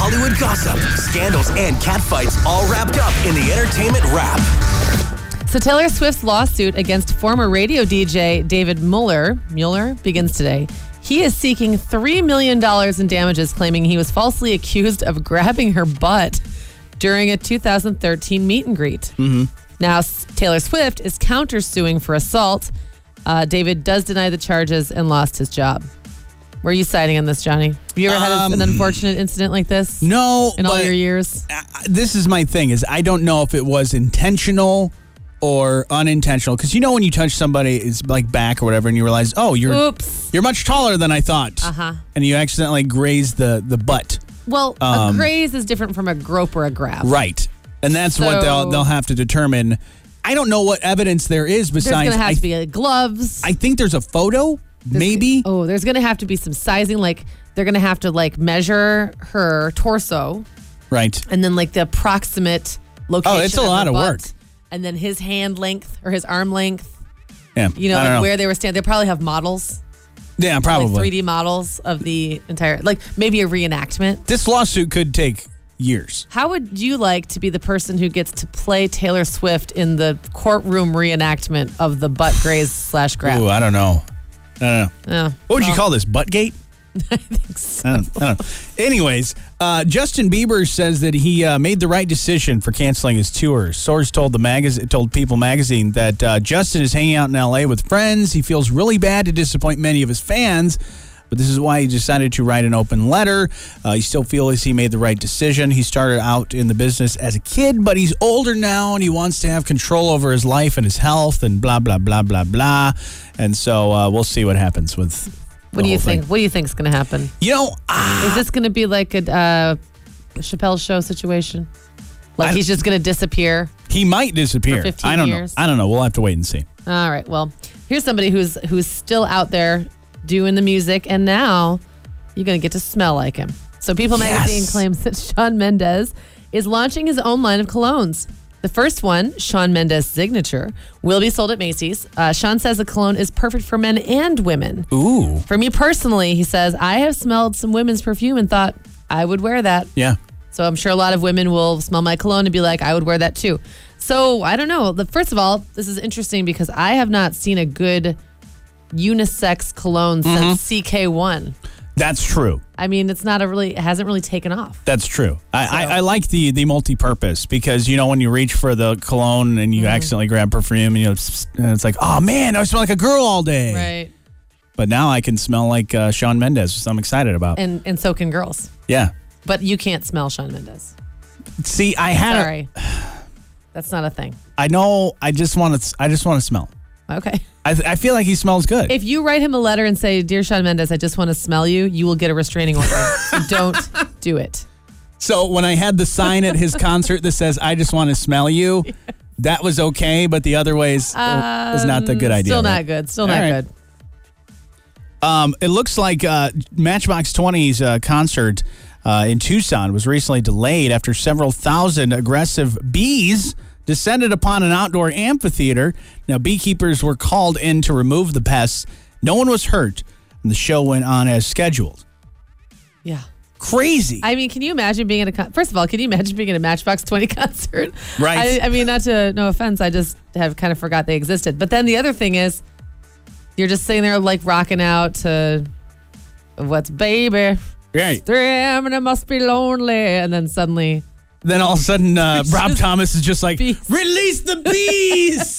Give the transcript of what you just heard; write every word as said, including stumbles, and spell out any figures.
Hollywood gossip, scandals, and catfights all wrapped up in the Entertainment Wrap. So Taylor Swift's lawsuit against former radio D J David Mueller, Mueller begins today. He is seeking three million dollars in damages, claiming he was falsely accused of grabbing her butt during a two thousand thirteen meet and greet. Mm-hmm. Now, Taylor Swift is countersuing for assault. Uh, David does deny the charges and lost his job. Where are you siding on this, Johnny? Have you ever had Um, an unfortunate incident like this? No, in all but your years? uh, this is my thing, is I don't know if it was intentional or unintentional. Because you know when you touch somebody, it's like back or whatever, and you realize, oh, you're Oops. you're much taller than I thought. Uh-huh. And you accidentally graze the, the butt. Well, Um, a graze is different from a grope or a grab. Right. And that's So- what they'll they'll have to determine. I don't know what evidence there is There's besides. going to have I, to be uh, gloves. I think there's a photo, There's- maybe. Oh, there's going to have to be some sizing. Like, they're going to have to, like, measure her torso Right. and then, like, the approximate location. Oh, it's a of her lot of butt, work. And then his hand length or his arm length. Yeah. You know, I like don't know. where they were standing. They probably have models. Yeah, probably. Like three D models of the entire, like, maybe a reenactment. This lawsuit could take years. How would you like to be the person who gets to play Taylor Swift in the courtroom reenactment of the butt graze slash grab? Ooh, I don't know. I don't know. Yeah. What would you Well, call this? Buttgate? I think so. I don't, I don't know. Anyways, uh, Justin Bieber says that he uh, made the right decision for canceling his tour. Source told the magazine, told People magazine that uh, Justin is hanging out in L A with friends. He feels really bad to disappoint many of his fans, but this is why he decided to write an open letter. Uh, he still feels he made the right decision. He started out in the business as a kid, but he's older now, and he wants to have control over his life and his health and blah, blah, blah, blah, blah. And so uh, we'll see what happens with What do you think? What do you think is going to happen? You know, uh, Is this going to be like a uh, Chappelle Show situation? Like I- he's just going to disappear? he might disappear. For fifteen I don't years. know. I don't know. We'll have to wait and see. All right. Well, here's somebody who's who's still out there doing the music, and now you're going to get to smell like him. So People Yes. magazine claims that Shawn Mendes is launching his own line of colognes. The first one, Shawn Mendes Signature, will be sold at Macy's. Uh, Shawn says the cologne is perfect for men and women. Ooh. For me personally, he says, I have smelled some women's perfume and thought I would wear that. Yeah. So I'm sure a lot of women will smell my cologne and be like, I would wear that too. So I don't know. The, first of all, this is interesting because I have not seen a good unisex cologne Mm-hmm. since C K one. That's true. I mean, it's not a really, it hasn't really taken off. That's true. I, I, I like the the multi-purpose because, you know, when you reach for the cologne and you Mm-hmm. accidentally grab perfume and, you know, it's, and it's like, oh, man, I smell like a girl all day. Right. But now I can smell like uh, Shawn Mendes, which I'm excited about. And and so can girls. Yeah. But you can't smell Shawn Mendes. See, I had a, Sorry. That's not a thing. I know, I just want to, I just want to smell. Okay. I, I feel like he smells good. If you write him a letter and say, Dear Shawn Mendes, I just want to smell you, you will get a restraining order. So don't do it. So when I had the sign at his concert that says, I just want to smell you, that was okay, but the other ways uh, is not the good idea. Still right? not good. Still All not right. good. Um, it looks like uh, Matchbox twenty's uh, concert uh, in Tucson was recently delayed after several thousand aggressive bees descended upon an outdoor amphitheater. Now, beekeepers were called in to remove the pests. No one was hurt, and the show went on as scheduled. Yeah. Crazy. I mean, can you imagine being at a con- first of all, can you imagine being at a Matchbox twenty concert? Right. I, I mean, not to no offense, I just have kind of forgot they existed. But then the other thing is, you're just sitting there like rocking out to what's baby, Right. three a.m. and it must be lonely, and then suddenly Then all of a sudden, uh, Rob just Thomas is just like, bees. release the bees.